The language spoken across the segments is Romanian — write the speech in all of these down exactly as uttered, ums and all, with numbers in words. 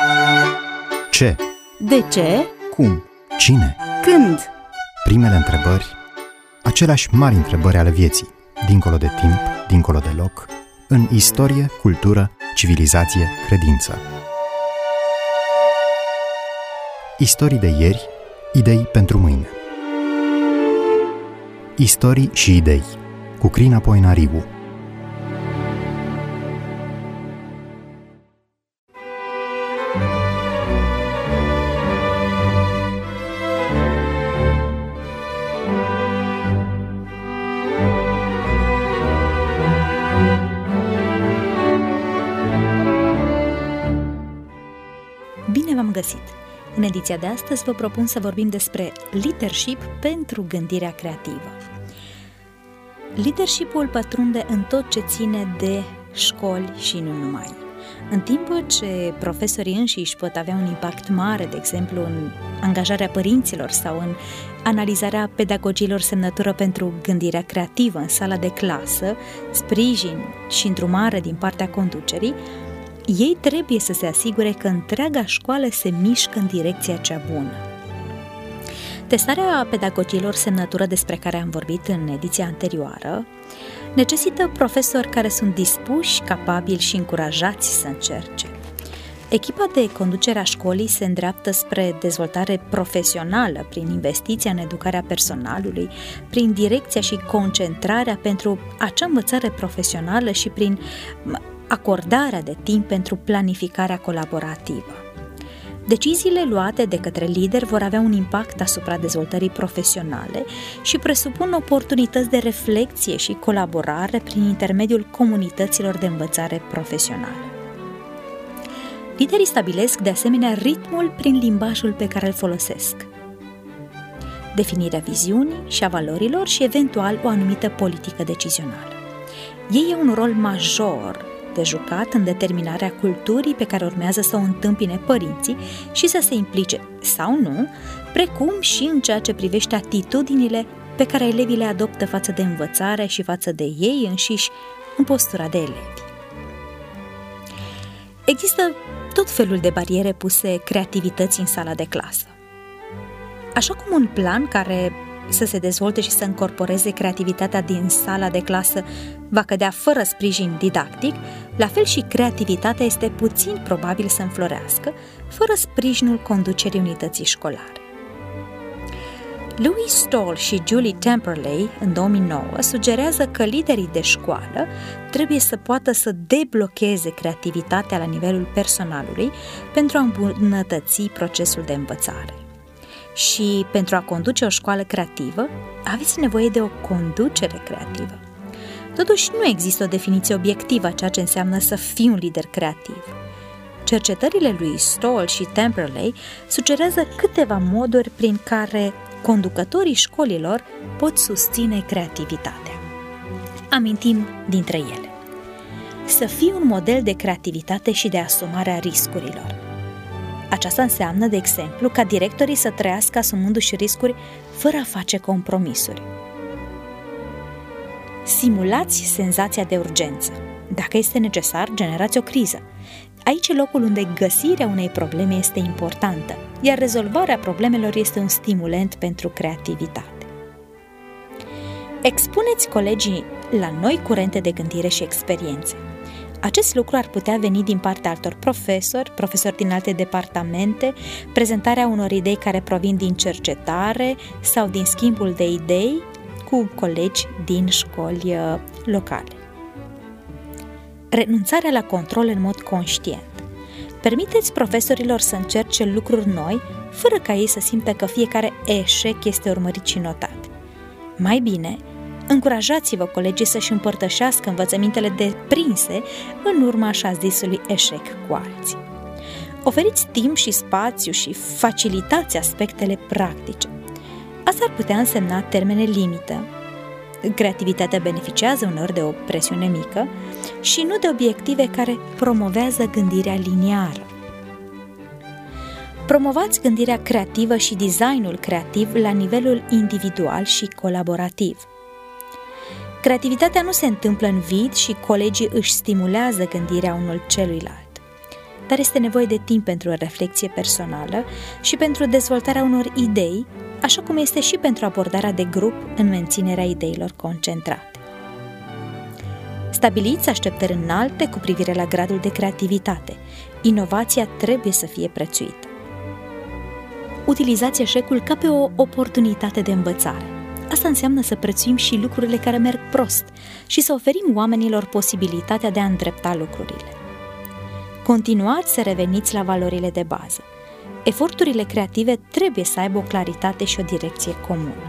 Ce? De ce? Cum? Cine? Când? Primele întrebări, aceleași mari întrebări ale vieții, dincolo de timp, dincolo de loc, în istorie, cultură, civilizație, credință. Istorii de ieri, idei pentru mâine. Istorii și idei, cu Crina Poenariu. Bine v-am găsit! În ediția de astăzi vă propun să vorbim despre leadership pentru gândirea creativă. Leadership-ul pătrunde în tot ce ține de școli și nu numai. În timp ce profesorii înșiși pot avea un impact mare, de exemplu în angajarea părinților sau în analizarea pedagogiilor semnătură pentru gândirea creativă în sala de clasă, sprijin și îndrumare din partea conducerii, ei trebuie să se asigure că întreaga școală se mișcă în direcția cea bună. Testarea pedagogiilor semnătură despre care am vorbit în ediția anterioară necesită profesori care sunt dispuși, capabili și încurajați să încerce. Echipa de conducere a școlii se îndreaptă spre dezvoltare profesională prin investiția în educarea personalului, prin direcția și concentrarea pentru acea învățare profesională și prin acordarea de timp pentru planificarea colaborativă. Deciziile luate de către lideri vor avea un impact asupra dezvoltării profesionale și presupun oportunități de reflexie și colaborare prin intermediul comunităților de învățare profesională. Liderii stabilesc de asemenea ritmul prin limbajul pe care îl folosesc, definirea viziunii și a valorilor și eventual o anumită politică decizională. Ei au un rol major de jucat în determinarea culturii pe care urmează să o întâmpine părinții și să se implice, sau nu, precum și în ceea ce privește atitudinile pe care elevii le adoptă față de învățare și față de ei înșiși în postura de elevi. Există tot felul de bariere puse creativității în sala de clasă. Așa cum un plan care să se dezvolte și să încorporeze creativitatea din sala de clasă va cădea fără sprijin didactic, la fel și creativitatea este puțin probabil să înflorească fără sprijinul conducerii unității școlare. Louis Stall și Julie Temperley, în două mii nouă, sugerează că liderii de școală trebuie să poată să deblocheze creativitatea la nivelul personalului pentru a îmbunătăți procesul de învățare. Și pentru a conduce o școală creativă, aveți nevoie de o conducere creativă. Totuși, nu există o definiție obiectivă a ceea ce înseamnă să fii un lider creativ. Cercetările lui Stall și Temperley sugerează câteva moduri prin care conducătorii școlilor pot susține creativitatea. Amintim dintre ele. Să fii un model de creativitate și de asumare a riscurilor. Aceasta înseamnă, de exemplu, ca directorii să trăiască asumându-și riscuri fără a face compromisuri. Simulați senzația de urgență. Dacă este necesar, generați o criză. Aici e locul unde găsirea unei probleme este importantă, iar rezolvarea problemelor este un stimulent pentru creativitate. Expuneți colegii la noi curente de gândire și experiențe. Acest lucru ar putea veni din partea altor profesori, profesori din alte departamente, prezentarea unor idei care provin din cercetare sau din schimbul de idei cu colegi din școli locale. Renunțarea la control în mod conștient. Permiteți profesorilor să încerce lucruri noi, fără ca ei să simtă că fiecare eșec este urmărit și notat. Mai bine, încurajați-vă colegii să-și împărtășească învățămintele deprinse în urma așa zisului eșec cu alții. Oferiți timp și spațiu și facilitați aspectele practice. Asta ar putea însemna termene limită. Creativitatea beneficiază uneori de o presiune mică și nu de obiective care promovează gândirea liniară. Promovați gândirea creativă și designul creativ la nivelul individual și colaborativ. Creativitatea nu se întâmplă în vid și colegii își stimulează gândirea unul celuilalt. dar este nevoie de timp pentru o reflexie personală și pentru dezvoltarea unor idei, așa cum este și pentru abordarea de grup în menținerea ideilor concentrate. Stabiliți așteptări înalte cu privire la gradul de creativitate. Inovația trebuie să fie prețuită. Utilizați eșecul ca pe o oportunitate de învățare. Asta înseamnă să prețuim și lucrurile care merg prost și să oferim oamenilor posibilitatea de a îndrepta lucrurile. Continuați să reveniți la valorile de bază. Eforturile creative trebuie să aibă o claritate și o direcție comună.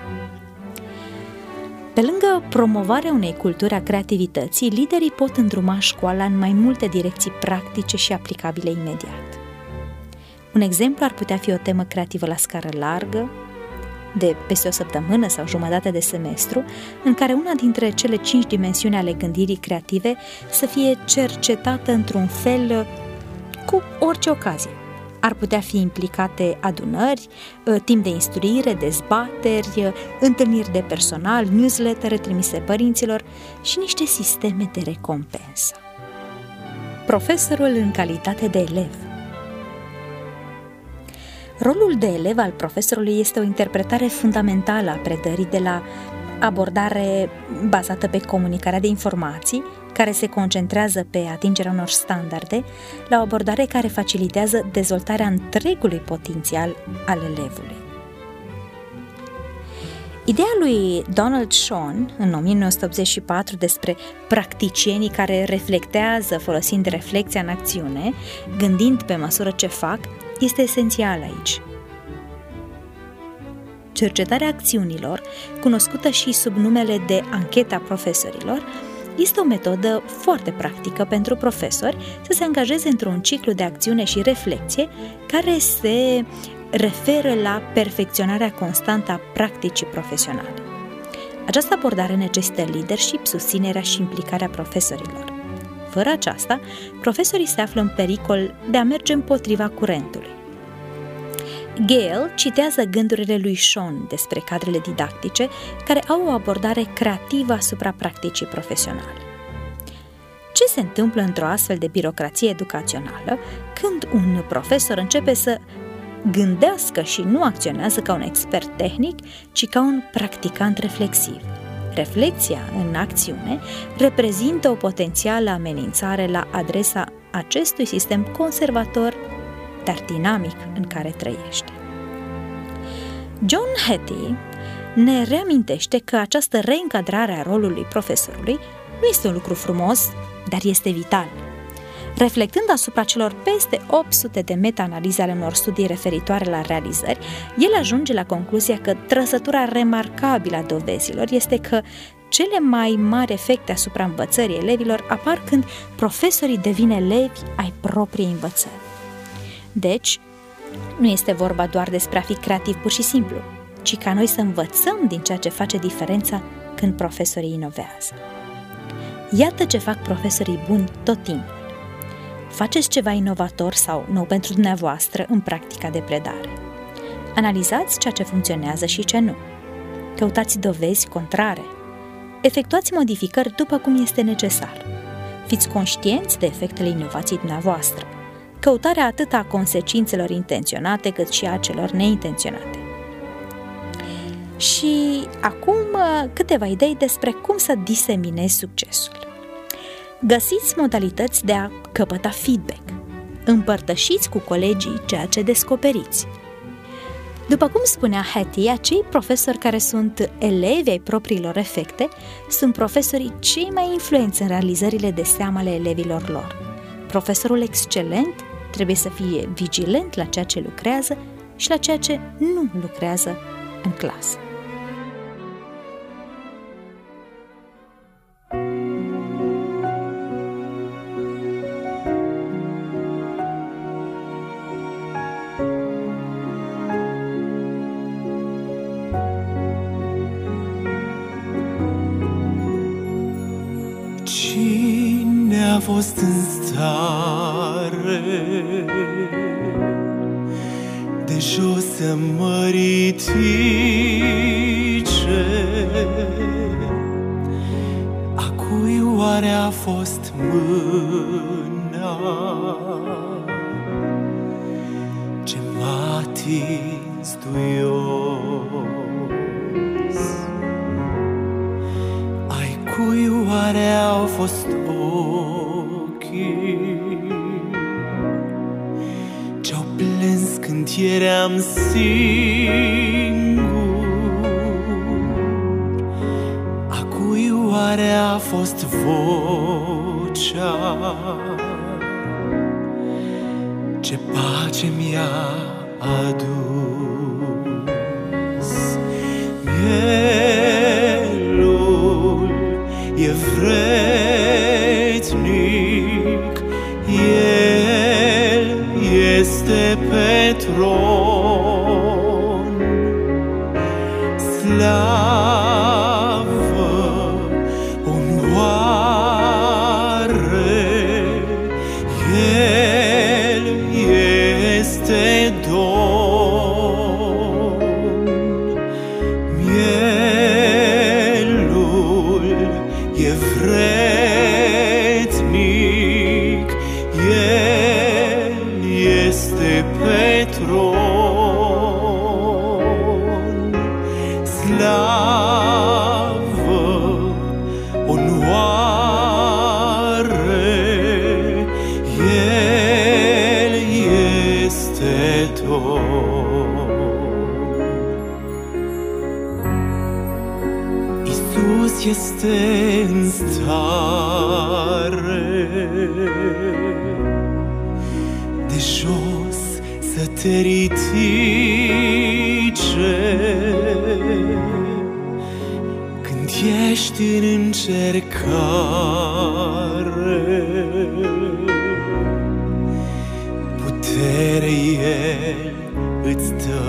Pe lângă promovarea unei culturi a creativității, liderii pot îndruma școala în mai multe direcții practice și aplicabile imediat. Un exemplu ar putea fi o temă creativă la scară largă, de peste o săptămână sau jumătate de semestru, în care una dintre cele cinci dimensiuni ale gândirii creative să fie cercetată într-un fel cu orice ocazie. Ar putea fi implicate adunări, timp de instruire, dezbateri, întâlniri de personal, newslettere trimise părinților și niște sisteme de recompensă. Profesorul în calitate de elev. Rolul de elev al profesorului este o interpretare fundamentală a predării, de la abordare bazată pe comunicarea de informații, care se concentrează pe atingerea unor standarde, la o abordare care facilitează dezvoltarea întregului potențial al elevului. Ideea lui Donald Schoen, în o mie nouă sute optzeci și patru, despre practicienii care reflectează folosind reflexia în acțiune, gândind pe măsură ce fac, este esențială aici. Cercetarea acțiunilor, cunoscută și sub numele de ancheta profesorilor, este o metodă foarte practică pentru profesori să se angajeze într-un ciclu de acțiune și reflexie care se referă la perfecționarea constantă a practicii profesionale. Această abordare necesită leadership, susținerea și implicarea profesorilor. Fără aceasta, profesorii se află în pericol de a merge împotriva curentului. Gale citează gândurile lui Schoen despre cadrele didactice care au o abordare creativă asupra practicii profesionale. Ce se întâmplă într-o astfel de birocrație educațională când un profesor începe să gândească și nu acționează ca un expert tehnic, ci ca un practicant reflexiv? Reflexia în acțiune reprezintă o potențială amenințare la adresa acestui sistem conservator, dar dinamic, în care trăiește. John Hattie ne reamintește că această reîncadrare a rolului profesorului nu este un lucru frumos, dar este vital. Reflectând asupra celor peste opt sute de meta-analize ale unor studii referitoare la realizări, el ajunge la concluzia că trăsătura remarcabilă a dovezilor este că cele mai mari efecte asupra învățării elevilor apar când profesorii devin elevi ai propriei învățări. Deci, nu este vorba doar despre a fi creativ pur și simplu, ci ca noi să învățăm din ceea ce face diferența când profesorii inovează. Iată ce fac profesorii buni tot timpul. Faceți ceva inovator sau nou pentru dumneavoastră în practica de predare. Analizați ceea ce funcționează și ce nu. Căutați dovezi contrare. Efectuați modificări după cum este necesar. Fiți conștienți de efectele inovației dumneavoastră. Căutarea atât a consecințelor intenționate cât și a celor neintenționate. Și acum câteva idei despre cum să diseminezi succesul. Găsiți modalități de a căpăta feedback. Împărtășiți cu colegii ceea ce descoperiți. După cum spunea Hattie, acei profesori care sunt elevi ai propriilor efecte sunt profesorii cei mai influenți în realizările de seamă ale elevilor lor. Profesorul excelent trebuie să fie vigilent la ceea ce lucrează și la ceea ce nu lucrează în clasă. Cine a fost în stare de jos să mă ridice, a cui oare a fost mâna simțit duios. Ai cui oare au fost ochii ce-au plâns când eram singur? A cui oare a fost vocea ce pace mi-a adus? Mielul e vrednic, El este pe tron. Slavă, onoare, El este Domn. Mielul e vrednic, El este pe tron. Slavă, onoare, El este Domn. Iisus este în stare de jos să te ridice când ești în încercare. Putere El îți dă.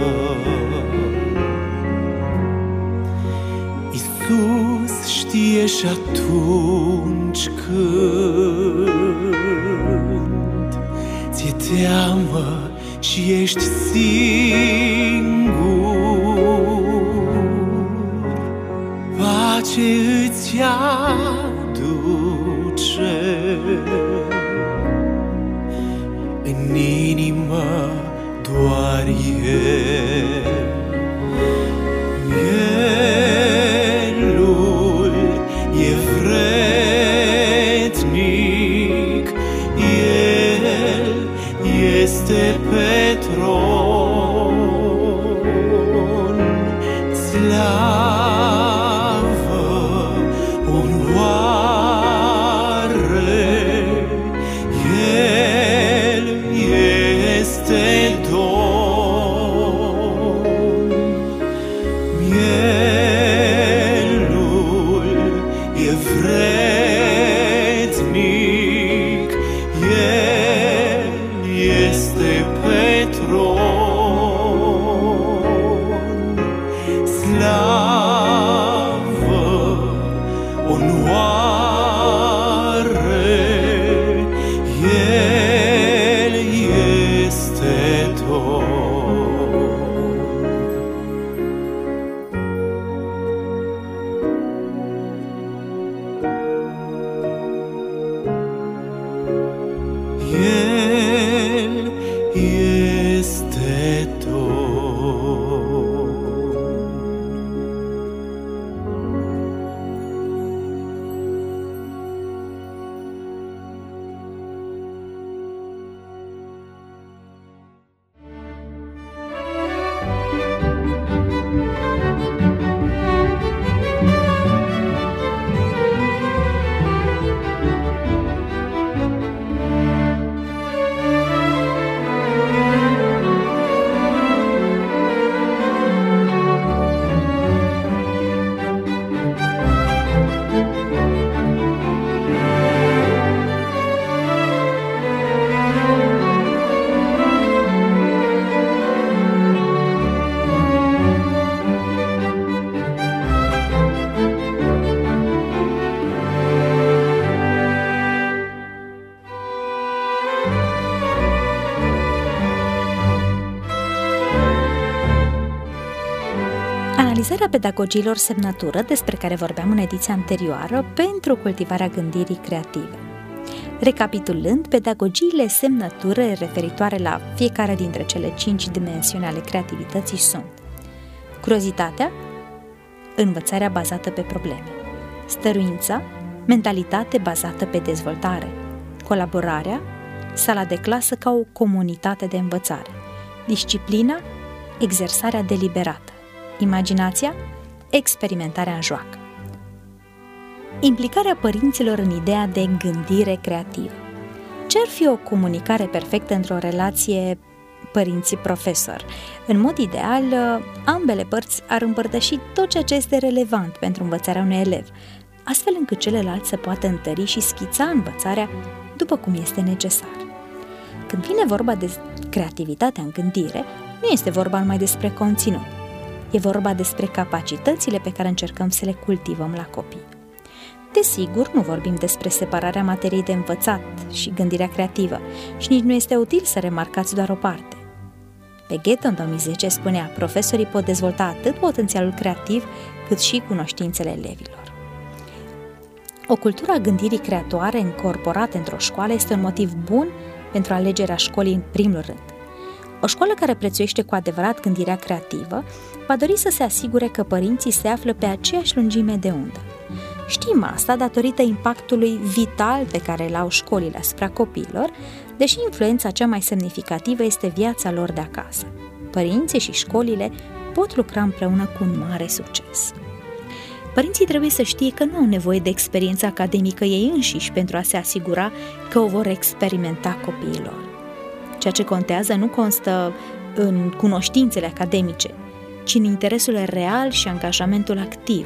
Iisus știe și atunci când ți-e teamă și ești singur, pace îți aduce în inimă doar El. Mielul e vrednic, El este pe tron. Slavă, onoare, El este Domn. Mielul e vrednic, El este pe tron. Slavă, onoare, El este Domn. El este Domn. Analizarea pedagogiilor semnătură despre care vorbeam în ediția anterioară pentru cultivarea gândirii creative. Recapitulând, pedagogiile semnătură referitoare la fiecare dintre cele cinci dimensiuni ale creativității sunt: curiozitatea, învățarea bazată pe probleme; stăruința, mentalitate bazată pe dezvoltare; colaborarea, sala de clasă ca o comunitate de învățare; disciplina, exersarea deliberată; imaginația, experimentarea în joacă. Implicarea părinților în ideea de gândire creativă. Ce ar fi o comunicare perfectă într-o relație părinții-profesor? În mod ideal, ambele părți ar împărtăși tot ceea ce este relevant pentru învățarea unui elev, astfel încât celălalt să poată întări și schița învățarea după cum este necesar. Când vine vorba de creativitatea în gândire, nu este vorba numai despre conținut. E vorba despre capacitățile pe care încercăm să le cultivăm la copii. Desigur, nu vorbim despre separarea materiei de învățat și gândirea creativă și nici nu este util să remarcați doar o parte. Pe Goethe, în două mii zece, spunea: profesorii pot dezvolta atât potențialul creativ cât și cunoștințele elevilor. O cultură a gândirii creatoare încorporată într-o școală este un motiv bun pentru alegerea școlii în primul rând. O școală care prețuiește cu adevărat gândirea creativă va dori să se asigure că părinții se află pe aceeași lungime de undă. Știm asta datorită impactului vital pe care îl au școlile asupra copiilor, deși influența cea mai semnificativă este viața lor de acasă. Părinții și școlile pot lucra împreună cu un mare succes. Părinții trebuie să știe că nu au nevoie de experiența academică ei înșiși pentru a se asigura că o vor experimenta copiilor. Ceea ce contează nu constă în cunoștințele academice, ci în interesul real și angajamentul activ.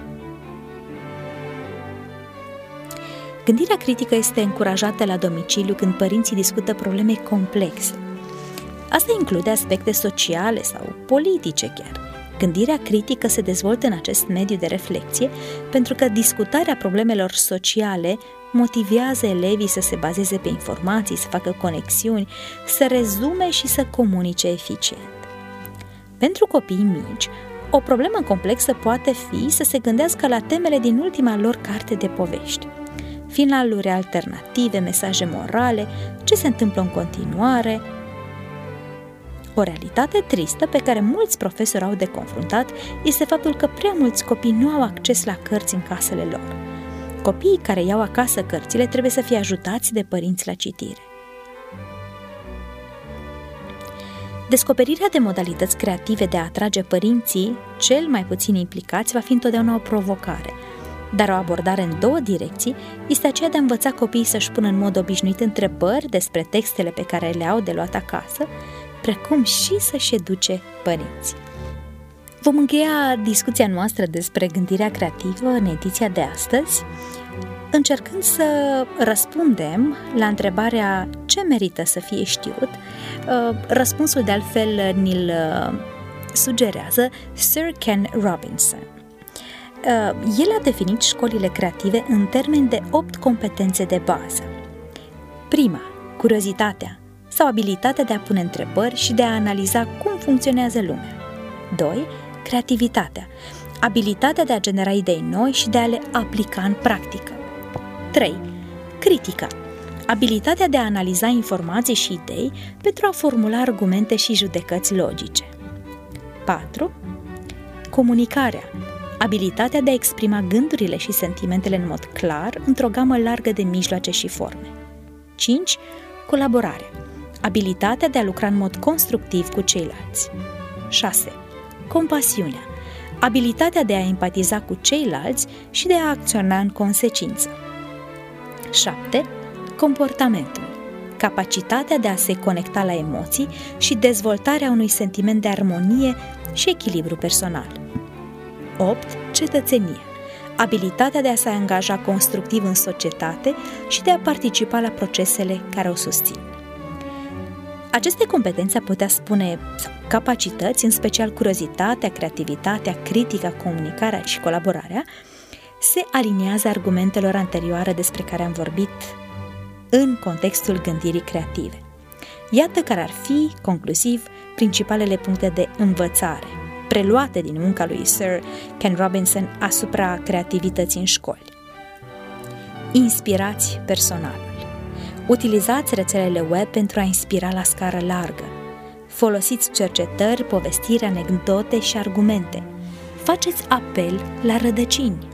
Gândirea critică este încurajată la domiciliu când părinții discută probleme complexe. Asta include aspecte sociale sau politice chiar. Gândirea critică se dezvoltă în acest mediu de reflexie pentru că discutarea problemelor sociale motivează elevii să se bazeze pe informații, să facă conexiuni, să rezume și să comunice eficient. Pentru copiii mici, o problemă complexă poate fi să se gândească la temele din ultima lor carte de povești. Finaluri alternative, mesaje morale, ce se întâmplă în continuare. O realitate tristă pe care mulți profesori au de confruntat este faptul că prea mulți copii nu au acces la cărți în casele lor. Copiii care iau acasă cărțile trebuie să fie ajutați de părinți la citire. Descoperirea de modalități creative de a atrage părinții cel mai puțin implicați va fi întotdeauna o provocare, dar o abordare în două direcții este aceea de a învăța copiii să-și pună în mod obișnuit întrebări despre textele pe care le au de luat acasă, precum și să-și educe părinții. Vom încheia discuția noastră despre gândirea creativă în ediția de astăzi, încercând să răspundem la întrebarea ce merită să fie știut. Răspunsul, de altfel, ni-l sugerează Sir Ken Robinson. El a definit școlile creative în termeni de opt competențe de bază. Prima, curiozitatea sau abilitatea de a pune întrebări și de a analiza cum funcționează lumea. Doi, creativitatea, abilitatea de a genera idei noi și de a le aplica în practică. Trei, critica, abilitatea de a analiza informații și idei pentru a formula argumente și judecăți logice. Patru, comunicarea, abilitatea de a exprima gândurile și sentimentele în mod clar într-o gamă largă de mijloace și forme. Cinci, colaborarea, abilitatea de a lucra în mod constructiv cu ceilalți. șase. Compasiunea, abilitatea de a empatiza cu ceilalți și de a acționa în consecință. șapte. Comportamentul, capacitatea de a se conecta la emoții și dezvoltarea unui sentiment de armonie și echilibru personal. opt. Cetățenie, abilitatea de a se angaja constructiv în societate și de a participa la procesele care o susțin. Aceste competențe, am putea spune, capacități, în special curiozitatea, creativitatea, critica, comunicarea și colaborarea, se aliniază argumentelor anterioare despre care am vorbit în contextul gândirii creative. Iată care ar fi, concluziv, principalele puncte de învățare, preluate din munca lui Sir Ken Robinson asupra creativității în școli. Inspirați personalul. Utilizați rețelele web pentru a inspira la scară largă. Folosiți cercetări, povestiri, anecdote și argumente. Faceți apel la rădăcini.